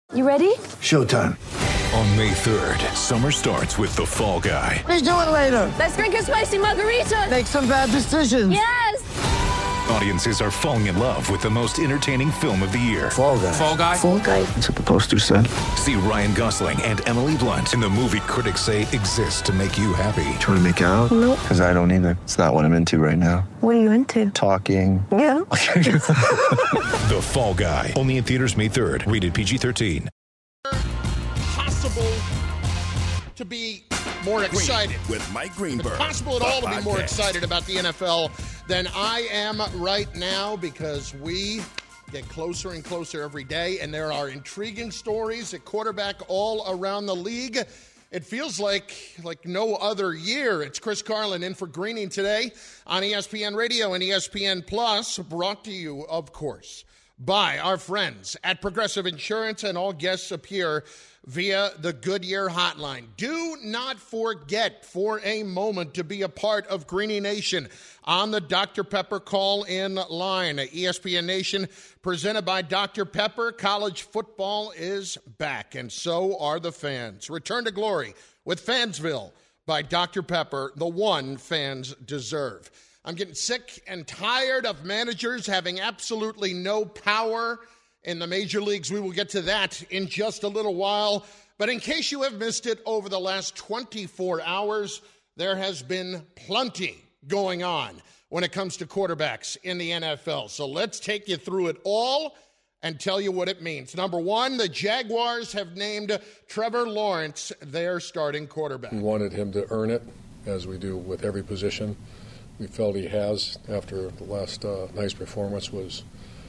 You ready? Showtime. On May 3rd, summer starts with The Fall Guy. Let's do it later. Let's drink a spicy margarita. Make some bad decisions. Yes! Audiences are falling in love with the most entertaining film of the year. Fall Guy. Fall Guy? Fall Guy. That's what the poster said. See Ryan Gosling and Emily Blunt in the movie critics say exists to make you happy. Trying to make it out? Nope. Because I don't either. It's not what I'm into right now. What are you into? Talking. Yeah. The Fall Guy. Only in theaters May 3rd. Rated PG-13. Possible to be more excited. With Mike Greenberg. It's possible at all to be more Podcast. excited about the NFL than I am right now, because we get closer and closer every day, and there are intriguing stories at quarterback all around the league. It feels like no other year. It's Chris Carlin in for Greening today on ESPN Radio and ESPN Plus, brought to you, of course, by our friends at Progressive Insurance, and all guests appear via the Goodyear hotline. Do not forget for a moment to be a part of Greenie Nation on the Dr. Pepper call-in line. ESPN Nation presented by Dr. Pepper. College football is back, and so are the fans. Return to glory with Fansville by Dr. Pepper, the one fans deserve. I'm getting sick and tired of managers having absolutely no power in the major leagues. We will get to that in just a little while. But in case you have missed it, over the last 24 hours, there has been plenty going on when it comes to quarterbacks in the NFL. So let's take you through it all and tell you what it means. Number one, the Jaguars have named Trevor Lawrence their starting quarterback. We wanted him to earn it, as we do with every position. We felt he has after the last night's performance was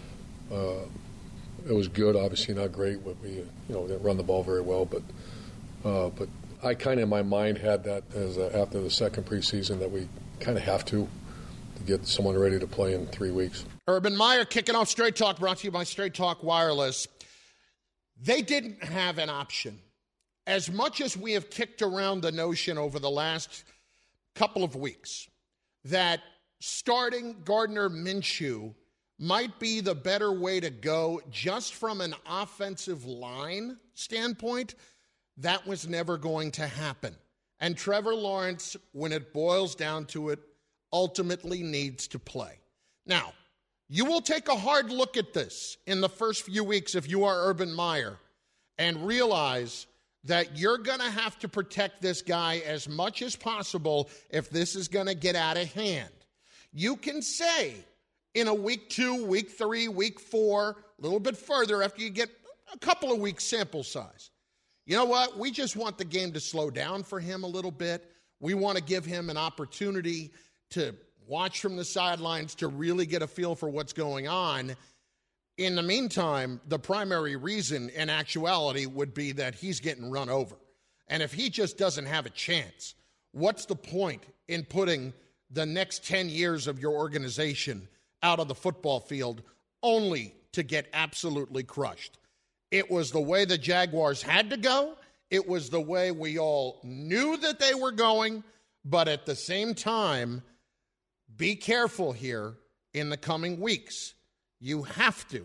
it was good, obviously not great. But we didn't run the ball very well. But I kind of in my mind had that as after the second preseason that we kind of have to get someone ready to play in 3 weeks. Urban Meyer kicking off Straight Talk, brought to you by Straight Talk Wireless. They didn't have an option. As much as we have kicked around the notion over the last couple of weeks that starting Gardner Minshew might be the better way to go just from an offensive line standpoint, that was never going to happen. And Trevor Lawrence, when it boils down to it, ultimately needs to play. Now, you will take a hard look at this in the first few weeks if you are Urban Meyer and realize that you're going to have to protect this guy as much as possible if this is going to get out of hand. You can say in a week 2, week 3, week 4, a little bit further after you get a couple of weeks sample size, you know what? We just want the game to slow down for him a little bit. We want to give him an opportunity to watch from the sidelines to really get a feel for what's going on. In the meantime, the primary reason in actuality would be that he's getting run over. And if he just doesn't have a chance, what's the point in putting the next 10 years of your organization out of the football field only to get absolutely crushed? It was the way the Jaguars had to go. It was the way we all knew that they were going. But at the same time, be careful here in the coming weeks. You have to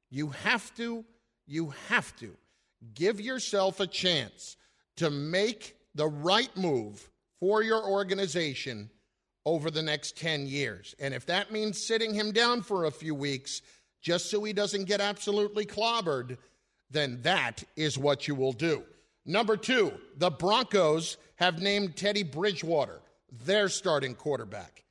give yourself a chance to make the right move for your organization over the next 10 years. And if that means sitting him down for a few weeks just so he doesn't get absolutely clobbered, then that is what you will do. Number 2, the Broncos have named Teddy Bridgewater their starting quarterback.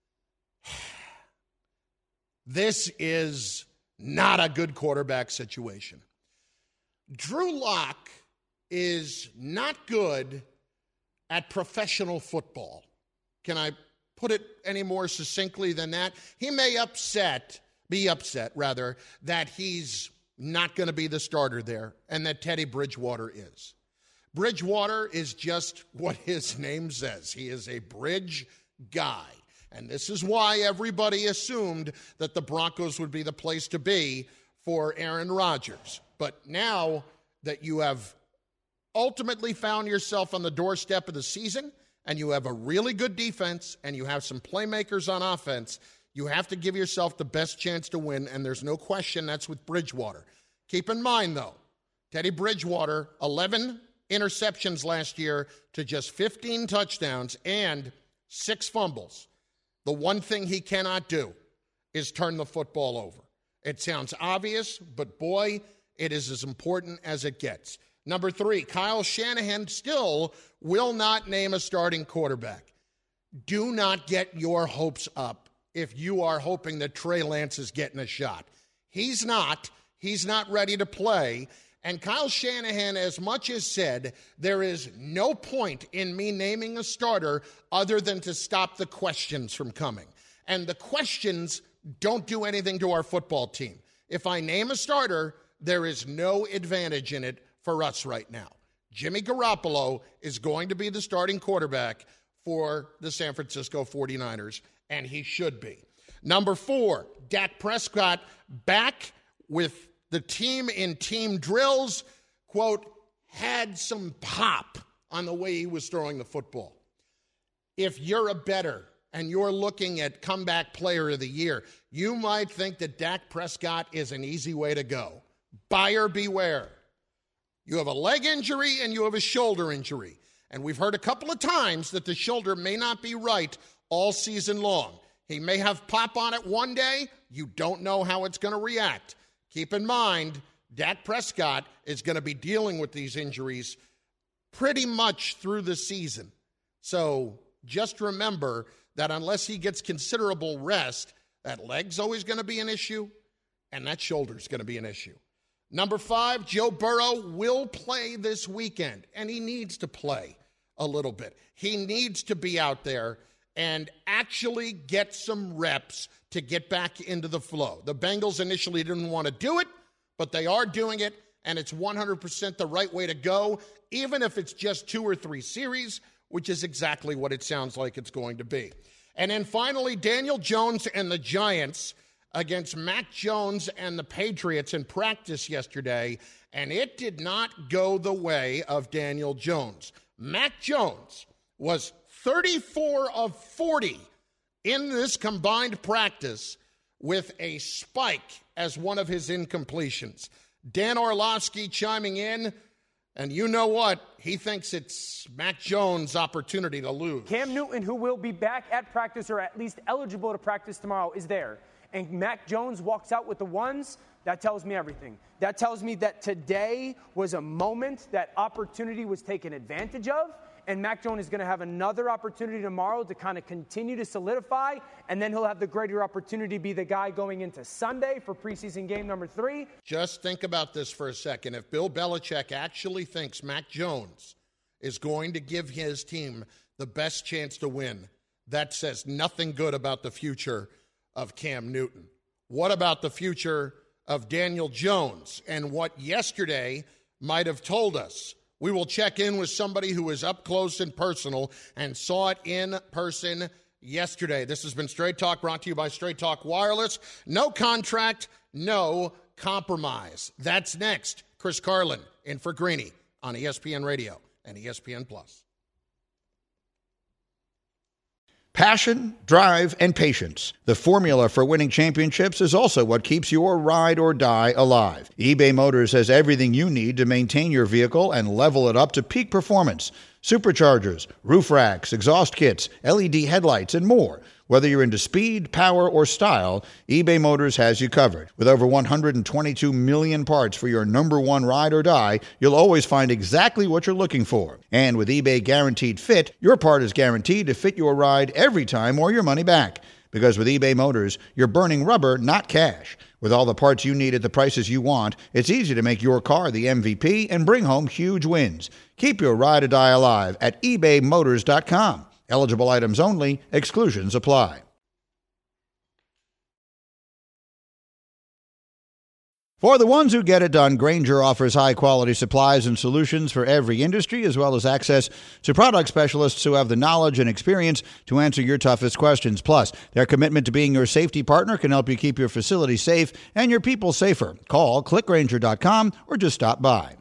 This is not a good quarterback situation. Drew Lock is not good at professional football. Can I put it any more succinctly than that? He may be upset that he's not going to be the starter there and that Teddy Bridgewater is. Bridgewater is just what his name says. He is a bridge guy. And this is why everybody assumed that the Broncos would be the place to be for Aaron Rodgers. But now that you have ultimately found yourself on the doorstep of the season and you have a really good defense and you have some playmakers on offense, you have to give yourself the best chance to win, and there's no question that's with Bridgewater. Keep in mind, though, Teddy Bridgewater, 11 interceptions last year to just 15 touchdowns and 6 fumbles. The one thing he cannot do is turn the football over. It sounds obvious, but boy, it is as important as it gets. Number 3, Kyle Shanahan still will not name a starting quarterback. Do not get your hopes up if you are hoping that Trey Lance is getting a shot. He's not. He's not ready to play. And Kyle Shanahan, as much as said, there is no point in me naming a starter other than to stop the questions from coming. And the questions don't do anything to our football team. If I name a starter, there is no advantage in it for us right now. Jimmy Garoppolo is going to be the starting quarterback for the San Francisco 49ers, and he should be. Number 4, Dak Prescott back with the team in team drills, quote, had some pop on the way he was throwing the football. If you're a bettor and you're looking at comeback player of the year, you might think that Dak Prescott is an easy way to go. Buyer beware. You have a leg injury and you have a shoulder injury. And we've heard a couple of times that the shoulder may not be right all season long. He may have pop on it one day. You don't know how it's going to react. Keep in mind, Dak Prescott is going to be dealing with these injuries pretty much through the season. So just remember that unless he gets considerable rest, that leg's always going to be an issue, and that shoulder's going to be an issue. Number 5, Joe Burrow will play this weekend, and he needs to play a little bit. He needs to be out there and actually get some reps to get back into the flow. The Bengals initially didn't want to do it, but they are doing it, and it's 100% the right way to go, even if it's just 2 or 3 series, which is exactly what it sounds like it's going to be. And then finally, Daniel Jones and the Giants against Mac Jones and the Patriots in practice yesterday, and it did not go the way of Daniel Jones. Mac Jones was 34 of 40 in this combined practice with a spike as one of his incompletions. Dan Orlovsky chiming in, and you know what? He thinks it's Mac Jones' opportunity to lose. Cam Newton, who will be back at practice or at least eligible to practice tomorrow, is there. And Mac Jones walks out with the ones. That tells me everything. That tells me that today was a moment that opportunity was taken advantage of. And Mac Jones is going to have another opportunity tomorrow to kind of continue to solidify, and then he'll have the greater opportunity to be the guy going into Sunday for preseason game number 3. Just think about this for a second. If Bill Belichick actually thinks Mac Jones is going to give his team the best chance to win, that says nothing good about the future of Cam Newton. What about the future of Daniel Jones and what yesterday might have told us? We will check in with somebody who is up close and personal and saw it in person yesterday. This has been Straight Talk, brought to you by Straight Talk Wireless. No contract, no compromise. That's next. Chris Carlin in for Greeny on ESPN Radio and ESPN+. Passion, drive, and patience. The formula for winning championships is also what keeps your ride or die alive. eBay Motors has everything you need to maintain your vehicle and level it up to peak performance. Superchargers, roof racks, exhaust kits, LED headlights, and more. Whether you're into speed, power, or style, eBay Motors has you covered. With over 122 million parts for your number one ride or die, you'll always find exactly what you're looking for. And with eBay Guaranteed Fit, your part is guaranteed to fit your ride every time or your money back. Because with eBay Motors, you're burning rubber, not cash. With all the parts you need at the prices you want, it's easy to make your car the MVP and bring home huge wins. Keep your ride or die alive at ebaymotors.com. Eligible items only. Exclusions apply. For the ones who get it done, Grainger offers high-quality supplies and solutions for every industry, as well as access to product specialists who have the knowledge and experience to answer your toughest questions. Plus, their commitment to being your safety partner can help you keep your facility safe and your people safer. Call, clickgrainger.com, or just stop by.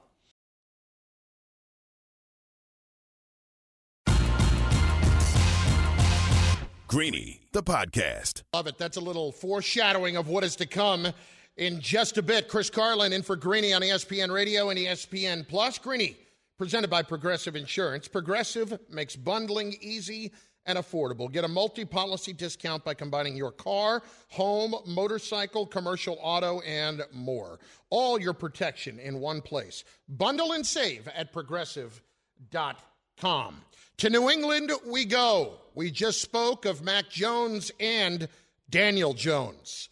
Greeny, the podcast. Love it. That's a little foreshadowing of what is to come in just a bit. Chris Carlin in for Greeny on ESPN Radio and ESPN Plus. Greeny, presented by Progressive Insurance. Progressive makes bundling easy and affordable. Get a multi-policy discount by combining your car, home, motorcycle, commercial auto, and more. All your protection in one place. Bundle and save at Progressive.com. To New England we go. We just spoke of Mac Jones and Daniel Jones.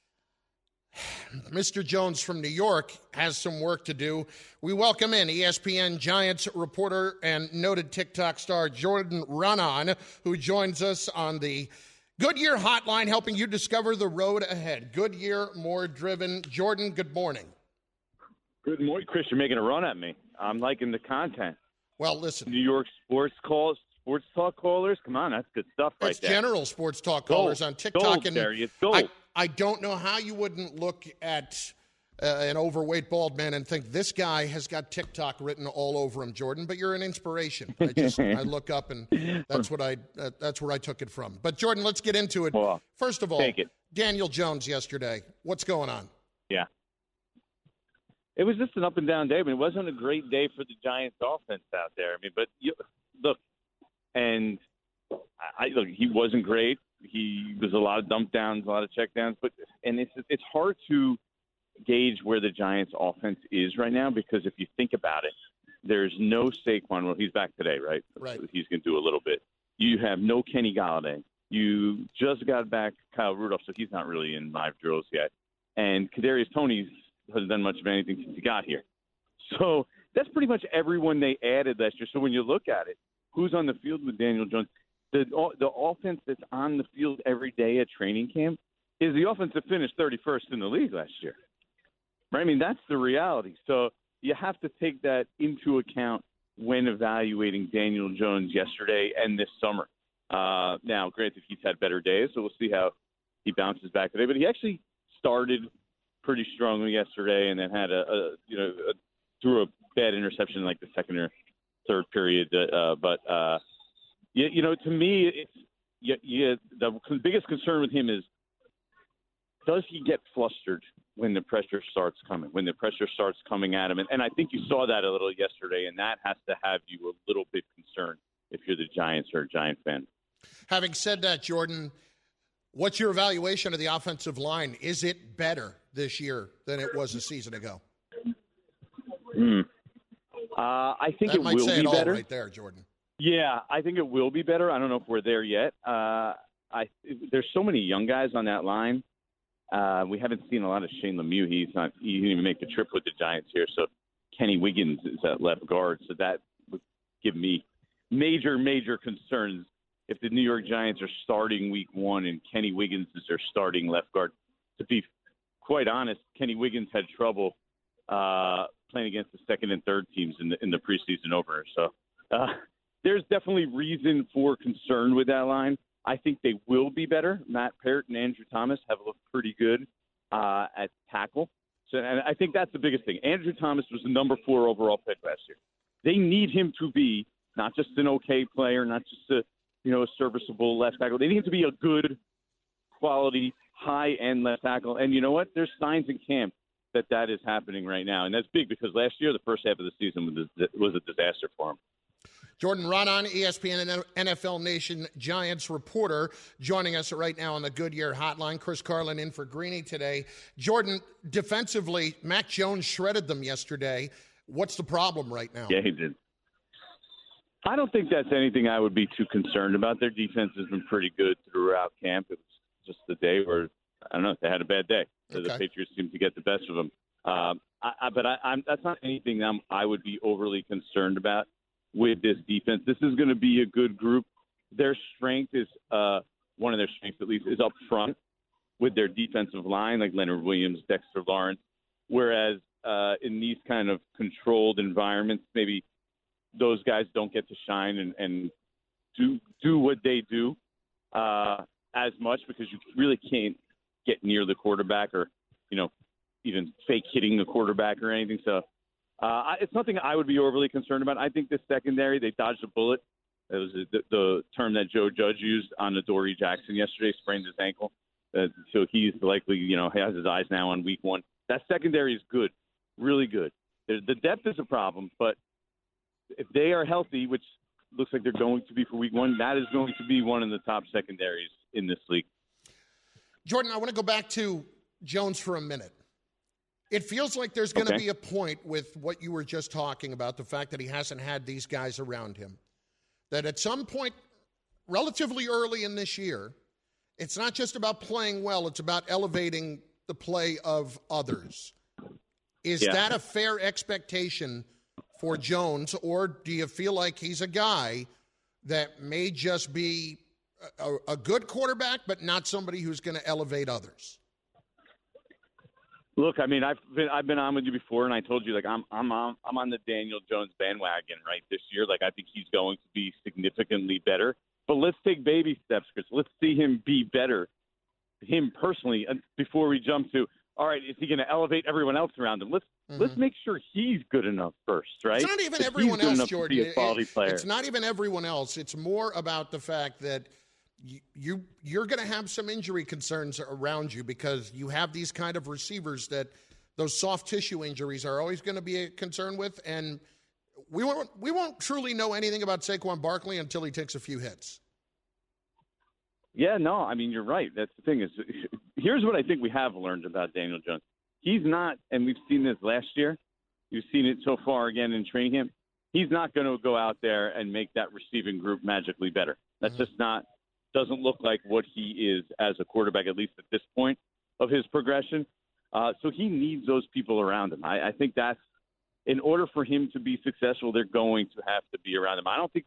Mr. Jones from New York has some work to do. We welcome in ESPN Giants reporter and noted TikTok star Jordan Raanan, who joins us on the Goodyear hotline, helping you discover the road ahead. Goodyear, more driven. Jordan, good morning. Good morning, Chris. You're making a run at me. I'm liking the content. Well, listen. New York sports talk callers. Come on, that's good stuff right there. It's general sports talk callers on TikTok. Gold, and there you go. I don't know how you wouldn't look at an overweight bald man and think this guy has got TikTok written all over him, Jordan. But you're an inspiration. I look up and that's where I took it from. But Jordan, let's get into it. Well, first of all, Daniel Jones yesterday. What's going on? Yeah, it was just an up and down day. I mean, it wasn't a great day for the Giants offense out there. I mean, but look, and look, he wasn't great. He was a lot of dump downs, a lot of check downs, and it's hard to gauge where the Giants offense is right now, because if you think about it, there's no Saquon. Well, he's back today, right? Right. So he's going to do a little bit. You have no Kenny Golladay. You just got back Kyle Rudolph, so he's not really in live drills yet. And Kadarius Toney hasn't done much of anything since he got here. So that's pretty much everyone they added last year. So when you look at it, who's on the field with Daniel Jones? The offense that's on the field every day at training camp is the offense that finished 31st in the league last year. Right? I mean, that's the reality. So you have to take that into account when evaluating Daniel Jones yesterday and this summer. Now, granted, he's had better days, so we'll see how he bounces back today. But he actually started pretty strongly yesterday, and then had threw a bad interception in like the second or third period. To me, the biggest concern with him is, does he get flustered when the pressure starts coming at him? And I think you saw that a little yesterday, and that has to have you a little bit concerned if you're the Giants or a Giant fan. Having said that, Jordan, what's your evaluation of the offensive line? Is it better this year than it was a season ago? I think that it might will say be it all better. Right there, Jordan. Yeah, I think it will be better. I don't know if we're there yet. There's so many young guys on that line. We haven't seen a lot of Shane Lemieux. He didn't even make the trip with the Giants here. So Kenny Wiggins is at left guard. So that would give me major concerns if the New York Giants are starting week one and Kenny Wiggins is their starting left guard. To be quite honest, Kenny Wiggins had trouble playing against the second and third teams in the preseason opener. So there's definitely reason for concern with that line. I think they will be better. Matt Parrott and Andrew Thomas have looked pretty good at tackle. So, and I think that's the biggest thing. Andrew Thomas was the number 4 overall pick last year. They need him to be not just an okay player, not just a serviceable left tackle. They need him to be a good quality, high-end left tackle. And you know what? There's signs in camp that is happening right now. And that's big because last year, the first half of the season was a disaster for him. Jordan Raanan, ESPN and NFL Nation Giants reporter, joining us right now on the Goodyear hotline. Chris Carlin in for Greeny today. Jordan, defensively, Mac Jones shredded them yesterday. What's the problem right now? Yeah, he did. I don't think that's anything I would be too concerned about. Their defense has been pretty good throughout camp. It was just the day where, I don't know, they had a bad day. Okay. The Patriots seemed to get the best of them. But that's not anything I would be overly concerned about with this defense. This is going to be a good group. Their strength is one of their strengths, at least, is up front with their defensive line, like Leonard Williams, Dexter Lawrence. Whereas in these kind of controlled environments, maybe those guys don't get to shine and do what they do as much, because you really can't get near the quarterback or, even fake hitting the quarterback or anything. So it's nothing I would be overly concerned about. I think the secondary, they dodged a bullet. It was the term that Joe Judge used on Adoree Jackson yesterday, sprained his ankle. So he's likely, has his eyes now on week one. That secondary is good, really good. The depth is a problem, but if they are healthy, which looks like they're going to be for week one, that is going to be one of the top secondaries in this league. Jordan, I want to go back to Jones for a minute. It feels like there's going to be a point with what you were just talking about, the fact that he hasn't had these guys around him, that at some point relatively early in this year, it's not just about playing well, it's about elevating the play of others. Is that a fair expectation for Jones, or do you feel like he's a guy that may just be a good quarterback, but not somebody who's going to elevate others? Look, I mean, I've been on with you before, and I told you, like, I'm on the Daniel Jones bandwagon right this year. Like, I think he's going to be significantly better. But let's take baby steps, Chris. Let's see him be better, him personally, before we jump to, all right, is he going to elevate everyone else around him? Let's make sure he's good enough first, right? It's not even everyone else, Jordan. It's not even everyone else. It's more about the fact that you're going to have some injury concerns around you because you have these kind of receivers that those soft tissue injuries are always going to be a concern with, and we won't truly know anything about Saquon Barkley until he takes a few hits. Yeah, no, I mean, you're right. That's the thing is, here's what I think we have learned about Daniel Jones. He's not, and we've seen this last year, you've seen it so far again in training camp, he's not going to go out there and make that receiving group magically better. That's just doesn't look like what he is as a quarterback, at least at this point of his progression. So he needs those people around him. I think that's, in order for him to be successful, they're going to have to be around him. I don't think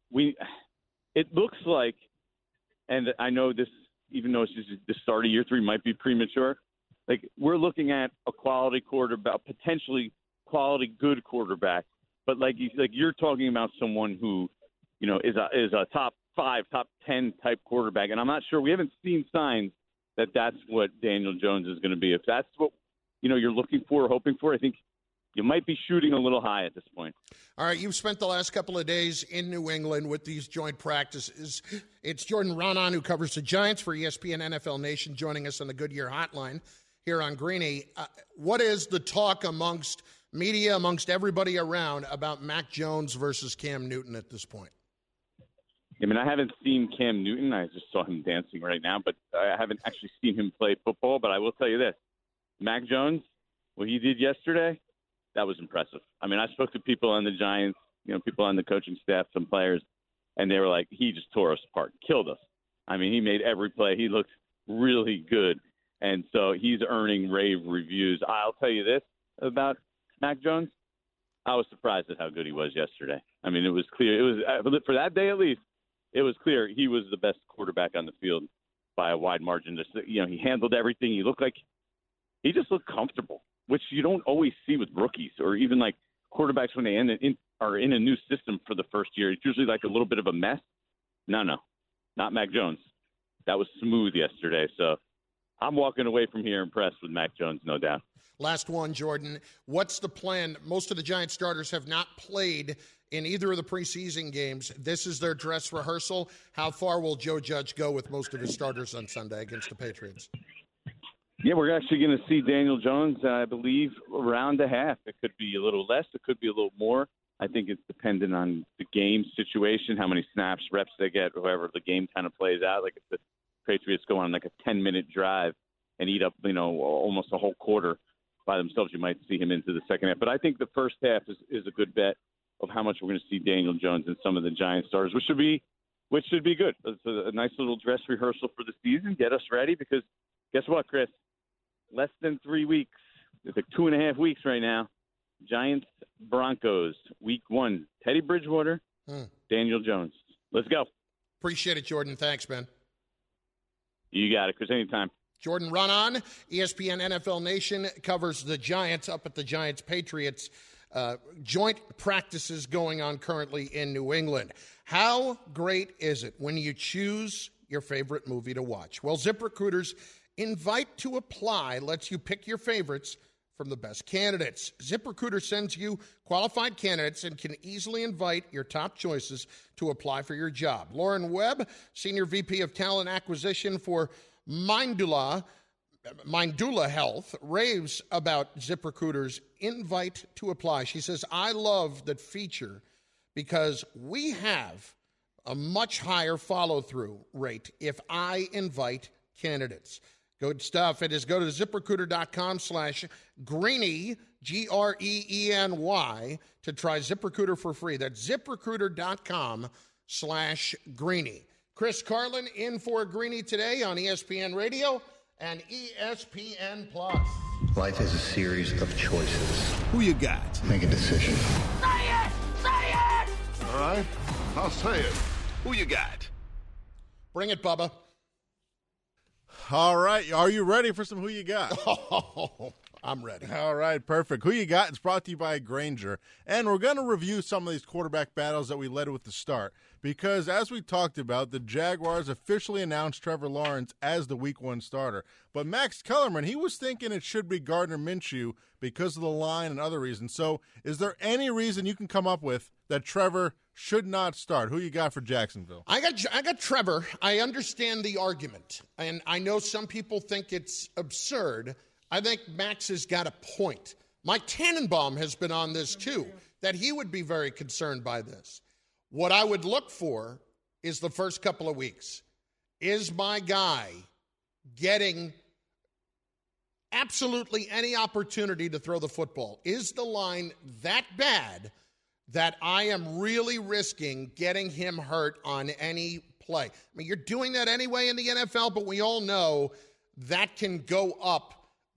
it looks like, and I know this, even though it's just the start of year 3 might be premature, like we're looking at a quality quarterback, potentially quality good quarterback, but like you're talking about someone who, is a top 5, top 10 type quarterback, and I'm not sure. We haven't seen signs that that's what Daniel Jones is going to be. If that's what you're looking for, or hoping for, I think you might be shooting a little high at this point. All right, you've spent the last couple of days in New England with these joint practices. It's Jordan Raanan, who covers the Giants for ESPN NFL Nation, joining us on the Goodyear Hotline here on Greeny. What is the talk amongst media, amongst everybody around, about Mac Jones versus Cam Newton at this point? I mean, I haven't seen Cam Newton. I just saw him dancing right now, but I haven't actually seen him play football. But I will tell you this, Mac Jones, what he did yesterday, that was impressive. I mean, I spoke to people on the Giants, people on the coaching staff, some players, and they were like, he just tore us apart, killed us. I mean, he made every play. He looked really good. And so he's earning rave reviews. I'll tell you this about Mac Jones. I was surprised at how good he was yesterday. I mean, it was clear. It was, for that day at least, it was clear he was the best quarterback on the field by a wide margin. Just, he handled everything. He just looked comfortable, which you don't always see with rookies or even like quarterbacks when they are in a new system for the first year. It's usually like a little bit of a mess. No, not Mac Jones. That was smooth yesterday. So I'm walking away from here impressed with Mac Jones, no doubt. Last one, Jordan. What's the plan? Most of the Giants starters have not played in either of the preseason games. This is their dress rehearsal. How far will Joe Judge go with most of his starters on Sunday against the Patriots? Yeah, we're actually going to see Daniel Jones, I believe, around a half. It could be a little less. It could be a little more. I think it's dependent on the game situation, how many snaps, reps they get, however the game kind of plays out. Like if the Patriots go on like a 10-minute drive and eat up, almost a whole quarter by themselves, you might see him into the second half. But I think the first half is a good bet of how much we're going to see Daniel Jones and some of the Giants starters, which should be good. It's a nice little dress rehearsal for the season. Get us ready because guess what, Chris? Less than 3 weeks. It's like 2.5 weeks right now. Giants, Broncos, week 1. Teddy Bridgewater, Daniel Jones. Let's go. Appreciate it, Jordan. Thanks, man. You got it, Chris. Anytime. Jordan Raanan, ESPN NFL Nation, covers the Giants up at the Giants-Patriots joint practices going on currently in New England. How great is it when you choose your favorite movie to watch? Well, ZipRecruiter's Invite to Apply lets you pick your favorites from the best candidates. ZipRecruiter sends you qualified candidates and can easily invite your top choices to apply for your job. Lauren Webb, Senior VP of Talent Acquisition for Mindula Health raves about ZipRecruiter's invite to apply. She says, I love that feature because we have a much higher follow-through rate if I invite candidates. Good stuff. It is go to ZipRecruiter.com/Greeny, Greeny, to try ZipRecruiter for free. That's ZipRecruiter.com/Greeny. Chris Carlin in for Greeny today on ESPN Radio and ESPN+. Life is a series of choices. Who you got? Make a decision. Say it! Say it! All right, I'll say it. Who you got? Bring it, Bubba. All right, are you ready for some Who You Got? Oh, I'm ready. All right, perfect. Who You Got is brought to you by Grainger. And we're going to review some of these quarterback battles that we led with the start. Because as we talked about, the Jaguars officially announced Trevor Lawrence as the Week 1 starter. But Max Kellerman, he was thinking it should be Gardner Minshew because of the line and other reasons. So is there any reason you can come up with that Trevor should not start? Who you got for Jacksonville? I got Trevor. I understand the argument. And I know some people think it's absurd. I think Max has got a point. Mike Tannenbaum has been on this too, that he would be very concerned by this. What I would look for is the first couple of weeks. Is my guy getting absolutely any opportunity to throw the football? Is the line that bad that I am really risking getting him hurt on any play? I mean, you're doing that anyway in the NFL, but we all know that can go up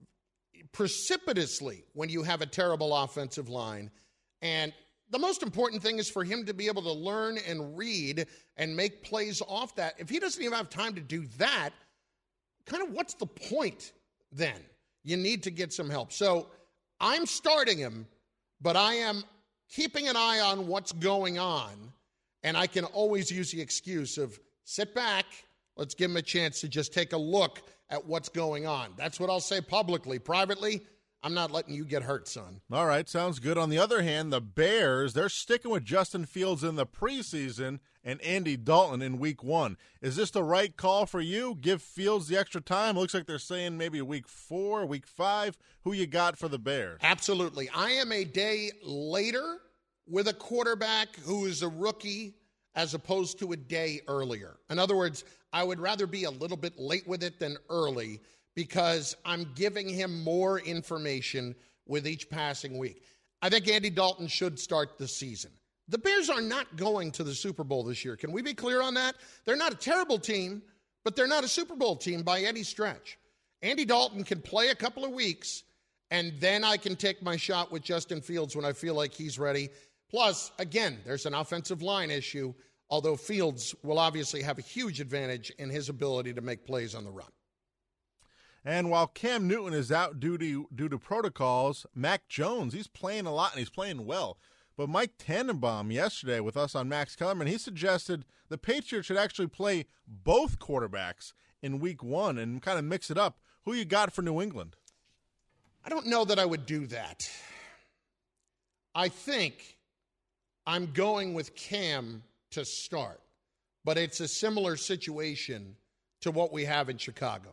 precipitously when you have a terrible offensive line. And the most important thing is for him to be able to learn and read and make plays off that. If he doesn't even have time to do that, kind of what's the point then? You need to get some help. So I'm starting him, but I am keeping an eye on what's going on, and I can always use the excuse of sit back, let's give him a chance to just take a look at what's going on. That's what I'll say publicly. Privately, I'm not letting you get hurt, son. All right, sounds good. On the other hand, the Bears, they're sticking with Justin Fields in the preseason and Andy Dalton in Week 1. Is this the right call for you? Give Fields the extra time? It looks like they're saying maybe Week 4, Week 5. Who you got for the Bears? Absolutely. I am a day later with a quarterback who is a rookie as opposed to a day earlier. In other words, I would rather be a little bit late with it than early because I'm giving him more information with each passing week. I think Andy Dalton should start the season. The Bears are not going to the Super Bowl this year. Can we be clear on that? They're not a terrible team, but they're not a Super Bowl team by any stretch. Andy Dalton can play a couple of weeks, and then I can take my shot with Justin Fields when I feel like he's ready. Plus, again, there's an offensive line issue, although Fields will obviously have a huge advantage in his ability to make plays on the run. And while Cam Newton is out due to protocols, Mac Jones, he's playing a lot and he's playing well. But Mike Tannenbaum yesterday with us on Max Kellerman, he suggested the Patriots should actually play both quarterbacks in Week 1 and kind of mix it up. Who you got for New England? I don't know that I would do that. I think I'm going with Cam to start, but it's a similar situation to what we have in Chicago.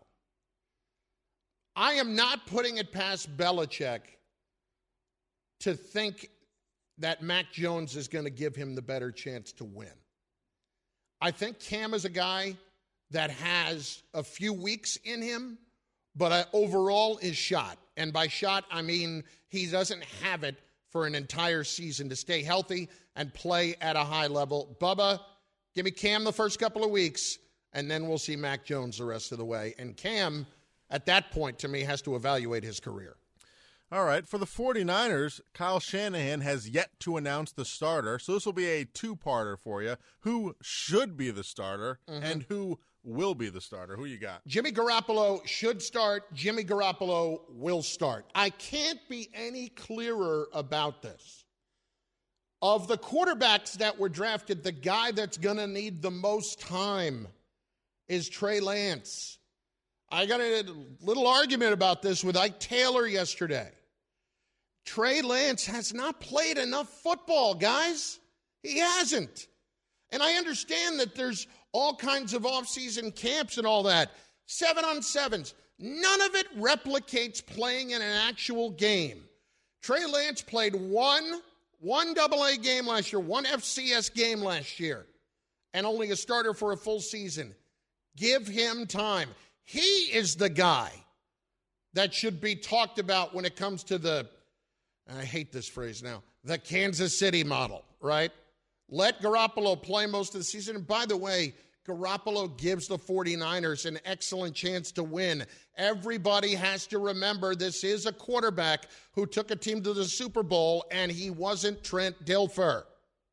I am not putting it past Belichick to think that Mac Jones is going to give him the better chance to win. I think Cam is a guy that has a few weeks in him, but overall is shot. And by shot, I mean he doesn't have it for an entire season to stay healthy and play at a high level. Bubba, give me Cam the first couple of weeks, and then we'll see Mac Jones the rest of the way. And Cam, at that point, to me, has to evaluate his career. All right, for the 49ers, Kyle Shanahan has yet to announce the starter, so this will be a two-parter for you. Who should be the starter and who will be the starter? Who you got? Jimmy Garoppolo should start. Jimmy Garoppolo will start. I can't be any clearer about this. Of the quarterbacks that were drafted, the guy that's going to need the most time is Trey Lance. I got a little argument about this with Ike Taylor yesterday. Trey Lance has not played enough football, guys. He hasn't. And I understand that there's all kinds of off-season camps and all that. 7-on-7s. None of it replicates playing in an actual game. Trey Lance played one AA game last year, one FCS game last year, and only a starter for a full season. Give him time. He is the guy that should be talked about when it comes to the, I hate this phrase now, the Kansas City model, right? Let Garoppolo play most of the season. And by the way, Garoppolo gives the 49ers an excellent chance to win. Everybody has to remember this is a quarterback who took a team to the Super Bowl, and he wasn't Trent Dilfer.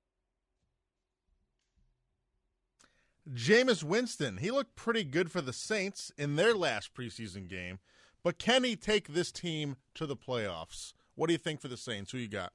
Jameis Winston, he looked pretty good for the Saints in their last preseason game, but can he take this team to the playoffs? What do you think for the Saints? Who you got?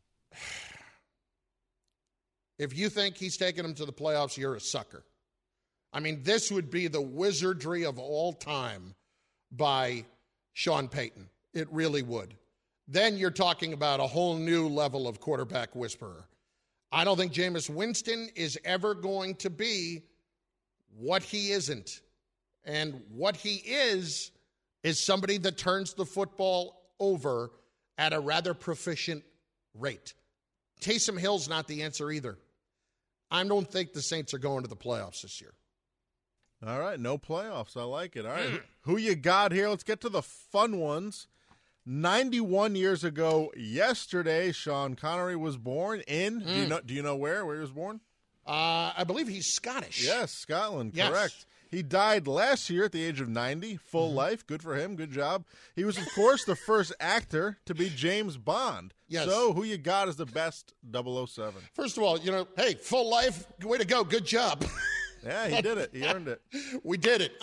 If you think he's taking them to the playoffs, you're a sucker. I mean, this would be the wizardry of all time by Sean Payton. It really would. Then you're talking about a whole new level of quarterback whisperer. I don't think Jameis Winston is ever going to be what he isn't. And what he is somebody that turns the football over at a rather proficient rate. Taysom Hill's not the answer either. I don't think the Saints are going to the playoffs this year. All right, no playoffs. I like it. All right, who you got here? Let's get to the fun ones. 91 years ago yesterday, Sean Connery was born in, do you know where he was born? I believe he's Scottish. Yes, Scotland, yes. Correct. He died last year at the age of 90, full life. Good for him, good job. He was, of course, the first actor to be James Bond. Yes. So who you got as the best 007? First of all, hey, full life, way to go, good job. Yeah, he did it. He earned it. We did it.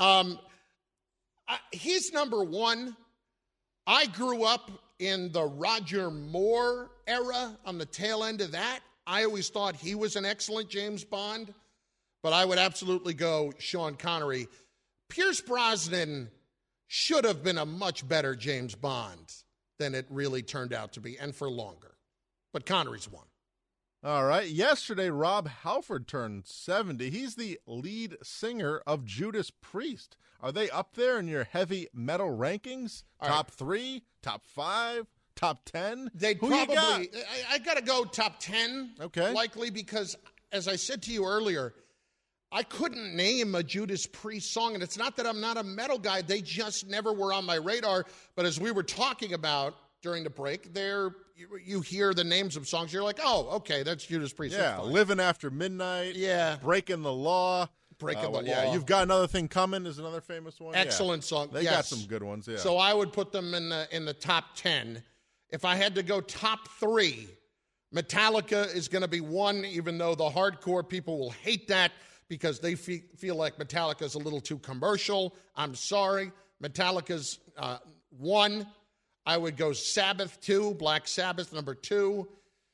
He's number one. I grew up in the Roger Moore era, on the tail end of that. I always thought he was an excellent James Bond, but I would absolutely go Sean Connery. Pierce Brosnan should have been a much better James Bond than it really turned out to be, and for longer. But Connery's one. All right. Yesterday, Rob Halford turned 70. He's the lead singer of Judas Priest. Are they up there in your heavy metal rankings? Top 3, top 5, top 10? They'd Who probably. You got? I got to go top 10. Okay. Likely because, as I said to you earlier, I couldn't name a Judas Priest song, and it's not that I'm not a metal guy. They just never were on my radar. But as we were talking about during the break, you hear the names of songs, you're like, oh, okay, that's Judas Priest. Yeah, Living After Midnight. Yeah. Breaking the Law. Breaking the Law. Yeah, You've Got Another Thing Coming is another famous one. Excellent song. They got some good ones, yeah. So I would put them in the top 10. If I had to go top 3, Metallica is going to be 1, even though the hardcore people will hate that because they feel like Metallica is a little too commercial. I'm sorry. Metallica's 1. I would go Sabbath 2, Black Sabbath number 2.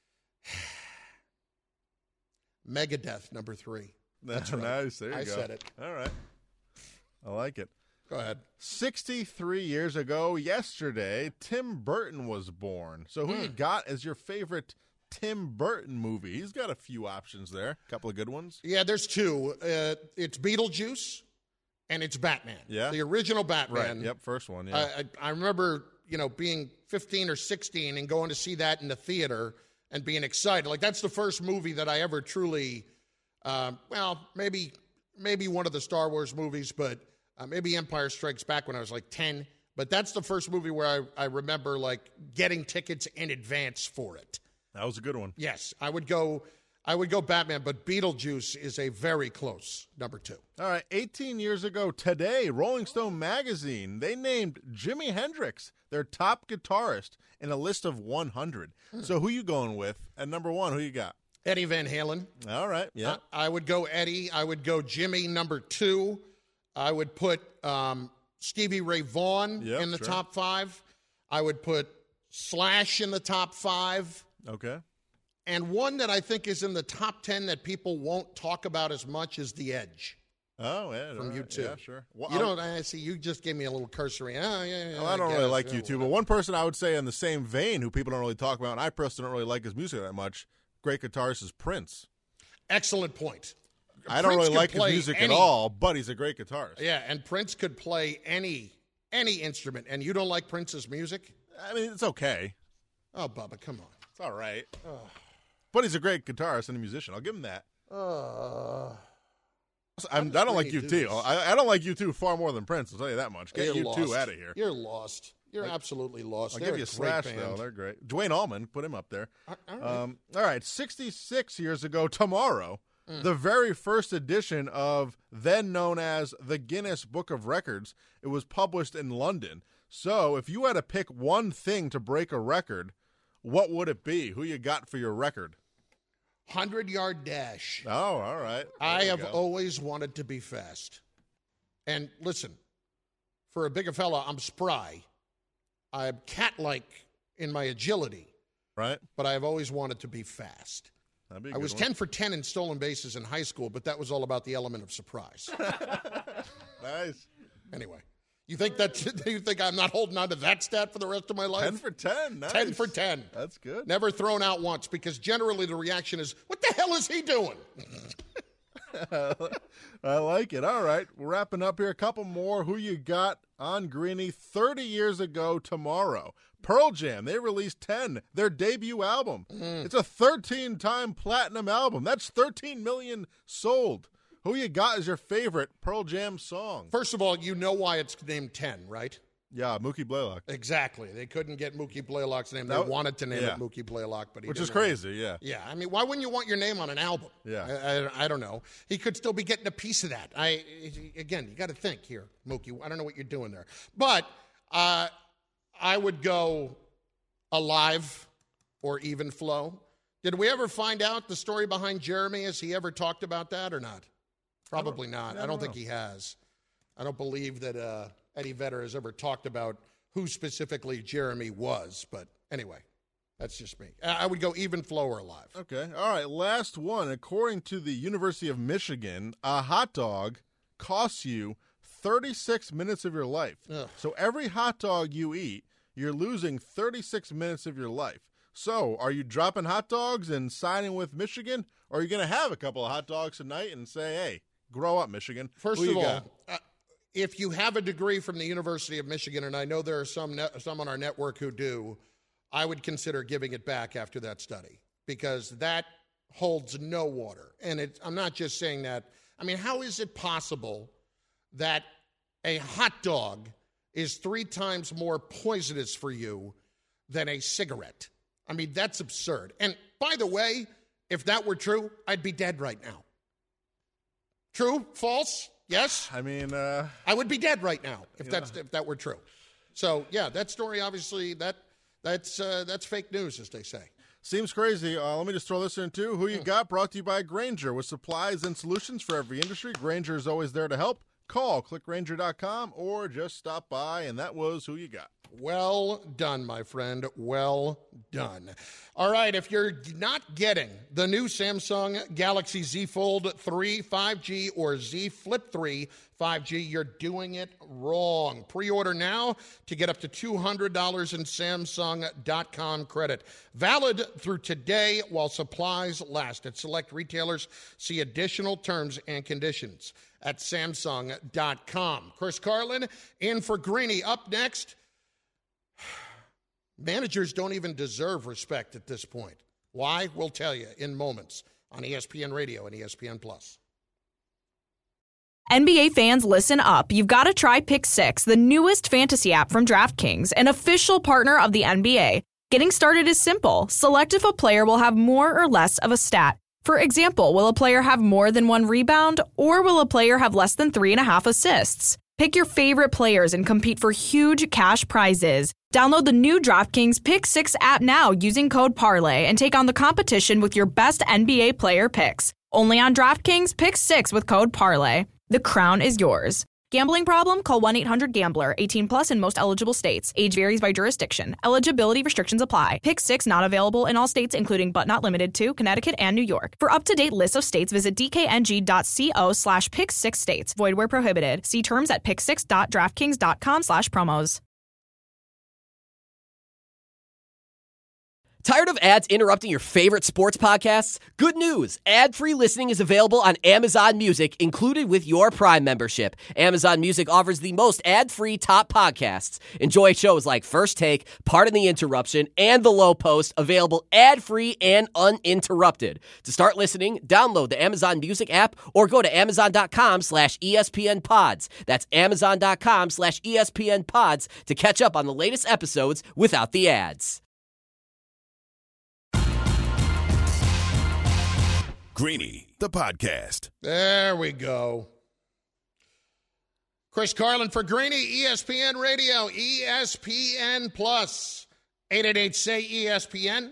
Megadeth number 3. That's right. Nice. There you go. I said it. All right. I like it. Go ahead. 63 years ago yesterday, Tim Burton was born. So who you got as your favorite Tim Burton movie? He's got a few options there. A couple of good ones. Yeah, there's 2. It's Beetlejuice and it's Batman. Yeah. The original Batman. Right. Yep, first one, yeah. I remember, being 15 or 16 and going to see that in the theater and being excited. Like, that's the first movie that I ever truly, maybe one of the Star Wars movies, but maybe Empire Strikes Back when I was like 10. But that's the first movie where I remember, like, getting tickets in advance for it. That was a good one. Yes, I would go Batman, but Beetlejuice is a very close number 2. All right, 18 years ago today, Rolling Stone magazine, they named Jimi Hendrix their top guitarist in a list of 100. So who you going with at number 1? Who you got? Eddie Van Halen. All right, yeah. I would go Eddie. I would go Jimmy number 2. I would put Stevie Ray Vaughan in the top 5. I would put Slash in the top 5. Okay. And one that I think is in the top 10 that people won't talk about as much is The Edge. Oh, yeah. From U2. Yeah, sure. Well, I see you just gave me a little cursory. Oh, yeah. Well, I don't really like U2, but one person I would say in the same vein who people don't really talk about, and I personally don't really like his music that much, great guitarist is Prince. Excellent point. I don't really like his music at all, but he's a great guitarist. Yeah, and Prince could play any instrument, and you don't like Prince's music? I mean, it's okay. Oh, Bubba, come on. It's all right. But he's a great guitarist and a musician. I'll give him that. I don't like U2. I don't like U2 far more than Prince, I'll tell you that much. Get U2 out of here. You're lost. You're absolutely lost. I'll give you a Slash, though. They're great. Dwayne Allman, put him up there. All right, 66 years ago tomorrow, the very first edition of then known as the Guinness Book of Records, it was published in London. So if you had to pick one thing to break a record, what would it be? Who you got for your record? 100-yard dash. Oh, all right. I have always wanted to be fast. And listen, for a bigger fella, I'm spry. I'm cat-like in my agility. Right. But I've always wanted to be fast. I was 10 for 10 in stolen bases in high school, but that was all about the element of surprise. Nice. Anyway, you think I'm not holding on to that stat for the rest of my life? 10 for 10. Nice. 10 for 10. That's good. Never thrown out once, because generally the reaction is, what the hell is he doing? I like it. All right, we're wrapping up here. A couple more. Who you got on Greeny? 30 years ago tomorrow, Pearl Jam, they released 10, their debut album. It's a 13-time platinum album. That's 13 million sold. Who you got as your favorite Pearl Jam song? First of all, you know why it's named 10, right? Yeah, Mookie Blaylock. Exactly. They couldn't get Mookie Blaylock's name. They wanted to name it Mookie Blaylock, but which is crazy, yeah. Yeah, I mean, why wouldn't you want your name on an album? Yeah. I don't know. He could still be getting a piece of that. Again, you got to think here, Mookie. I don't know what you're doing there. But I would go Alive or Even Flow. Did we ever find out the story behind Jeremy? Has he ever talked about that or not? Probably not. I don't think he has. I don't believe that Eddie Vedder has ever talked about who specifically Jeremy was. But anyway, that's just me. I would go Even Flow or Alive. Okay. All right. Last one. According to the University of Michigan, a hot dog costs you 36 minutes of your life. Ugh. So every hot dog you eat, you're losing 36 minutes of your life. So are you dropping hot dogs and signing with Michigan? Or are you going to have a couple of hot dogs tonight and say, hey, grow up, Michigan? First of all, if you have a degree from the University of Michigan, and I know there are some on our network who do, I would consider giving it back after that study, because that holds no water. And I'm not just saying that. I mean, how is it possible that a hot dog is 3 times more poisonous for you than a cigarette? I mean, that's absurd. And by the way, if that were true, I'd be dead right now. True? False? Yes? I mean, I would be dead right now if that were true. So, yeah, that story, obviously, that's fake news, as they say. Seems crazy. Let me just throw this in, too. Who you got? Brought to you by Grainger. With supplies and solutions for every industry, Grainger is always there to help. Call, clickgrainger.com, or just stop by, and that was Who You Got. Well done, my friend. Well done. All right, if you're not getting the new Samsung Galaxy Z Fold 3 5G or Z Flip 3 5G, you're doing it wrong. Pre-order now to get up to $200 in Samsung.com credit. Valid through today while supplies last. At select retailers, see additional terms and conditions at Samsung.com. Chris Carlin in for Greeny. Up next, managers don't even deserve respect at this point. Why? We'll tell you in moments on ESPN Radio and ESPN+. NBA fans, listen up. You've got to try Pick 6, the newest fantasy app from DraftKings, an official partner of the NBA. Getting started is simple. Select if a player will have more or less of a stat. For example, will a player have more than 1 rebound, or will a player have less than 3.5 assists? Pick your favorite players and compete for huge cash prizes. Download the new DraftKings Pick 6 app now using code PARLAY and take on the competition with your best NBA player picks. Only on DraftKings Pick 6 with code PARLAY. The crown is yours. Gambling problem? Call 1-800-GAMBLER. 18 plus in most eligible states. Age varies by jurisdiction. Eligibility restrictions apply. Pick 6 not available in all states, including but not limited to Connecticut and New York. For up-to-date lists of states, visit dkng.co/pick6states. Void where prohibited. See terms at pick6.draftkings.com/promos. Tired of ads interrupting your favorite sports podcasts? Good news! Ad-free listening is available on Amazon Music, included with your Prime membership. Amazon Music offers the most ad-free top podcasts. Enjoy shows like First Take, Pardon the Interruption, and The Low Post, available ad-free and uninterrupted. To start listening, download the Amazon Music app or go to amazon.com/ESPN Pods. That's amazon.com/ESPN Pods to catch up on the latest episodes without the ads. Greeny, the podcast. There we go. Chris Carlin for Greeny, ESPN Radio, ESPN Plus. 888-SAY-ESPN,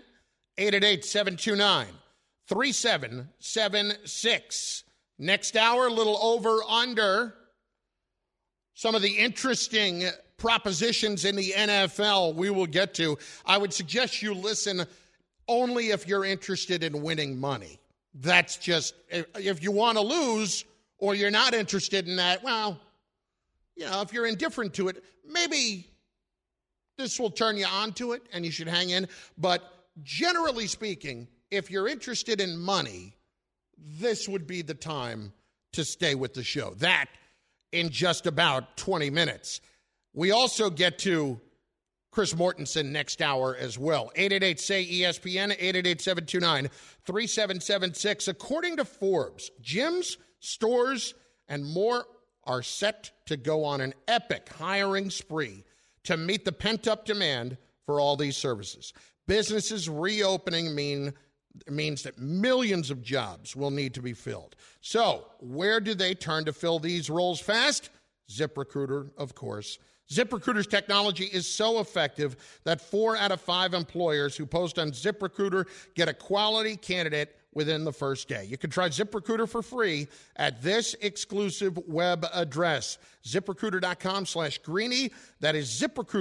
888-729-3776. Next hour, a little over under some of the interesting propositions in the NFL we will get to. I would suggest you listen only if you're interested in winning money. That's just, if you want to lose or you're not interested in that, well, if you're indifferent to it, maybe this will turn you on to it and you should hang in. But generally speaking, if you're interested in money, this would be the time to stay with the show. That in just about 20 minutes. We also get to Chris Mortensen next hour as well. 888-SAY-ESPN, 888-729-3776. According to Forbes, gyms, stores, and more are set to go on an epic hiring spree to meet the pent-up demand for all these services. Businesses reopening means that millions of jobs will need to be filled. So where do they turn to fill these roles fast? ZipRecruiter, of course. ZipRecruiter's technology is so effective that 4 out of 5 employers who post on ZipRecruiter get a quality candidate within the first day. You can try ZipRecruiter for free at this exclusive web address, ZipRecruiter.com/Greeny. That is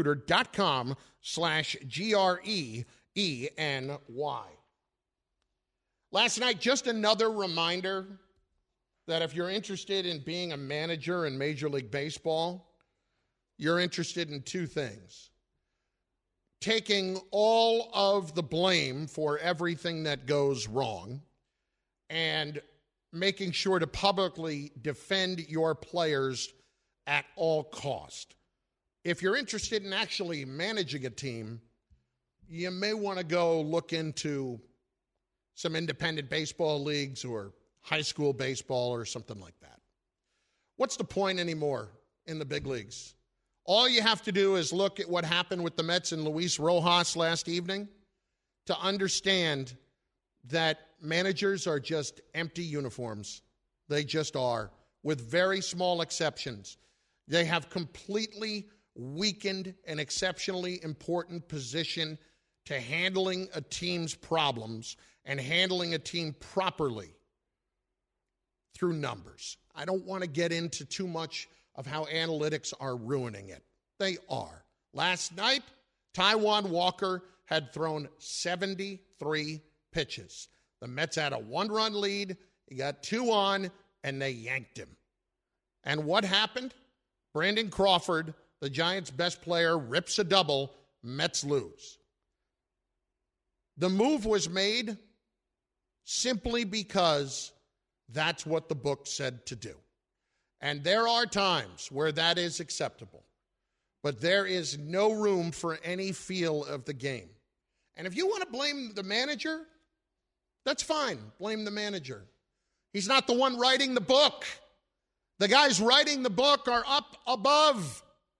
ZipRecruiter.com/GREENY. Last night, just another reminder that if you're interested in being a manager in Major League Baseball, you're interested in two things: taking all of the blame for everything that goes wrong and making sure to publicly defend your players at all cost. If you're interested in actually managing a team, you may want to go look into some independent baseball leagues or high school baseball or something like that. What's the point anymore in the big leagues? All you have to do is look at what happened with the Mets and Luis Rojas last evening to understand that managers are just empty uniforms. They just are, with very small exceptions. They have completely weakened an exceptionally important position to handling a team's problems and handling a team properly through numbers. I don't want to get into too much of how analytics are ruining it. They are. Last night, Taijuan Walker had thrown 73 pitches. The Mets had a 1-run lead. He got 2 on, and they yanked him. And what happened? Brandon Crawford, the Giants' best player, rips a double. Mets lose. The move was made simply because that's what the book said to do. And there are times where that is acceptable. But there is no room for any feel of the game. And if you want to blame the manager, that's fine. Blame the manager. He's not the one writing the book. The guys writing the book are up above.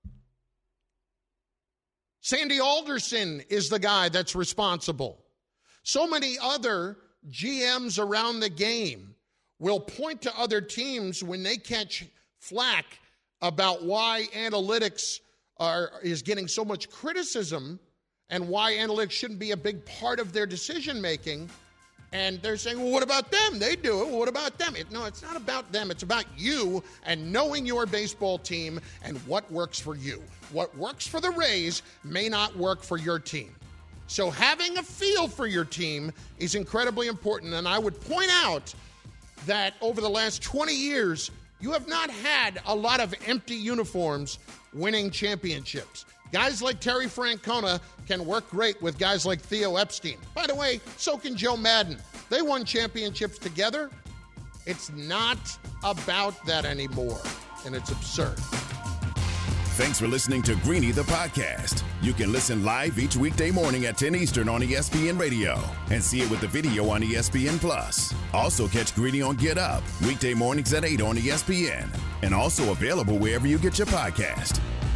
Sandy Alderson is the guy that's responsible. So many other GMs around the game will point to other teams when they catch flack about why analytics is getting so much criticism and why analytics shouldn't be a big part of their decision-making. And they're saying, well, what about them? They do it. Well, what about them? No, it's not about them. It's about you and knowing your baseball team and what works for you. What works for the Rays may not work for your team. So having a feel for your team is incredibly important. And I would point out that over the last 20 years, you have not had a lot of empty uniforms winning championships. Guys like Terry Francona can work great with guys like Theo Epstein. By the way, so can Joe Madden. They won championships together. It's not about that anymore, and it's absurd. Thanks for listening to Greeny the podcast. You can listen live each weekday morning at 10 Eastern on ESPN Radio and see it with the video on ESPN Plus. Also catch Greeny on Get Up weekday mornings at 8 on ESPN and also available wherever you get your podcast.